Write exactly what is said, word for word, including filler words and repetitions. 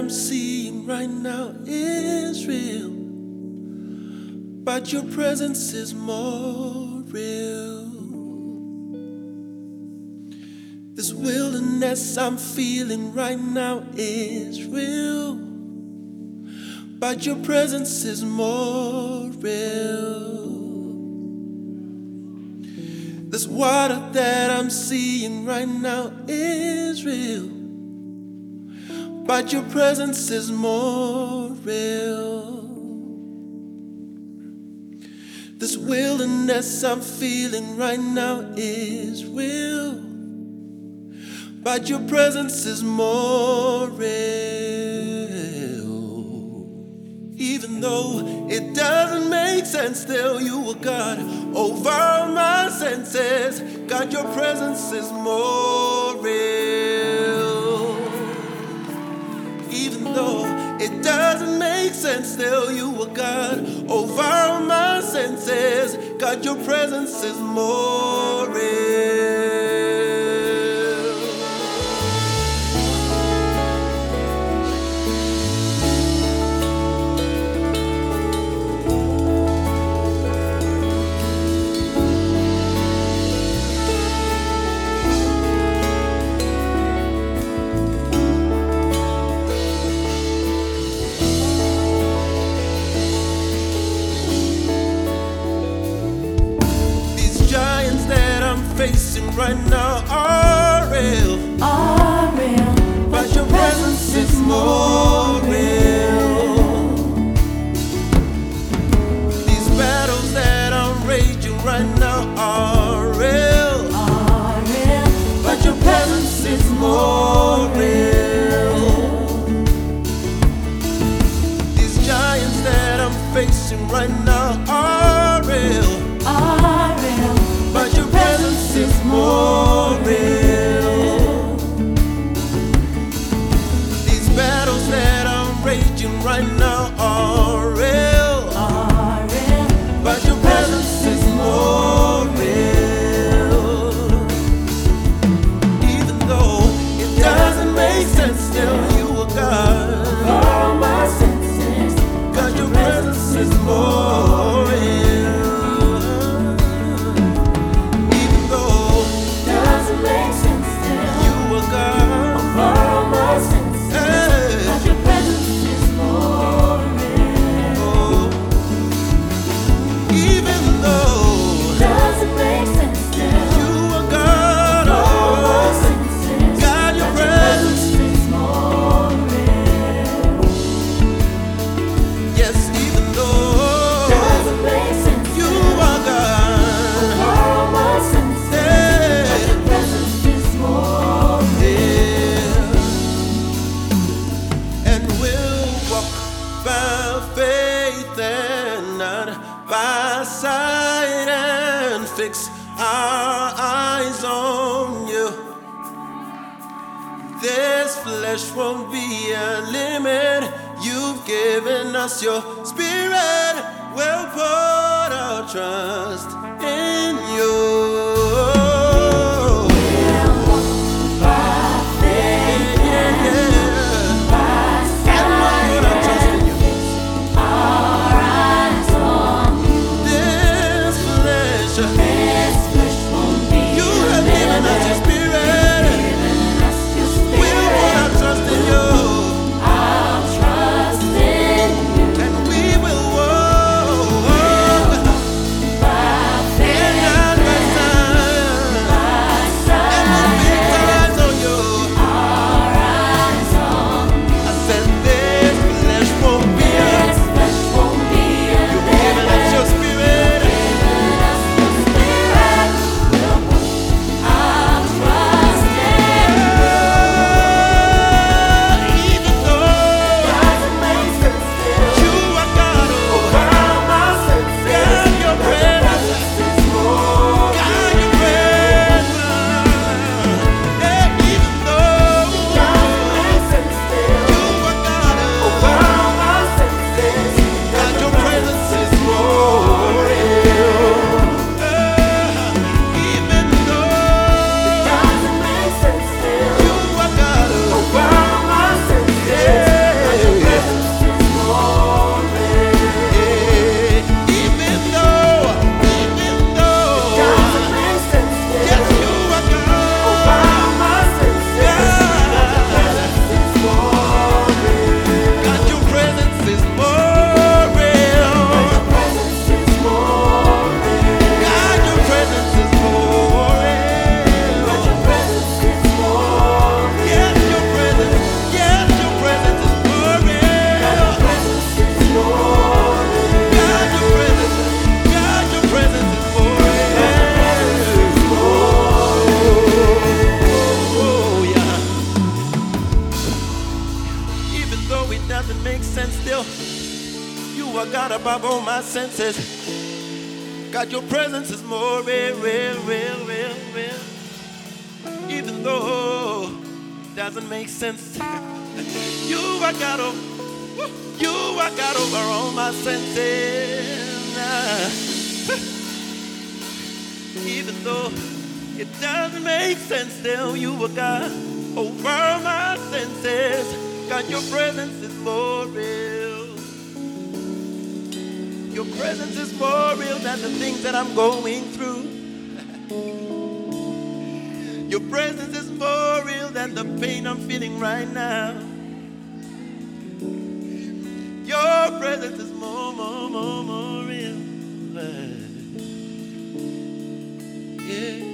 I'm seeing right now is real, but your presence is more real. This wilderness I'm feeling right now is real, but your presence is more real. This water that I'm seeing right now is real, but your presence is more real. This wilderness I'm feeling right now is real, but your presence is more real. Even though it doesn't make sense, still you are God over my senses. God, your presence is more real. Even though it doesn't make sense, still you are God over my senses. God, your presence is more real. Facing right now are real, are real, but your presence is more real. These battles that I'm raging right now are real, are real, but your presence is more real. These giants that I'm facing right now are real, are real, but your presence is more real. These battles that I'm raging right now are real, are real, but your presence is more real. Even though it doesn't make sense, still you are God. all my senses, God, your presence is more real. doesn't make sense still. You are God. All my senses, Hey. but your presence is more real. Oh. Even though Doesn't make sense still. you are God, All my oh, senses, God, your but presence, is more real. yes, even though Doesn't make sense you still. are God, All my senses, hey, but your presence is more real. yeah. And we'll walk by faith and not by sight, and fix our eyes on you. This flesh won't be a limit. You've given us your spirit. We'll put our trust in you. By faith Yeah, yeah. by And we'll put our trust in you. our eyes on you. This flesh, This flesh won't be you a have given us your limit. spirit. Giving us your We'll put our spirit. trust in you. I'll trust in you. And we will walk By faith and not by sight. still. You are God above all my senses. God, your presence is more real, real, real, real, real. Even though it doesn't make sense. You are God over, you are God over all my senses. Even though it doesn't make sense, still you are God over my senses. God, your presence is more real. Your presence is more real than the things that I'm going through. Your presence is more real than the pain I'm feeling right now. Your presence is more, more, more, more real. Yeah.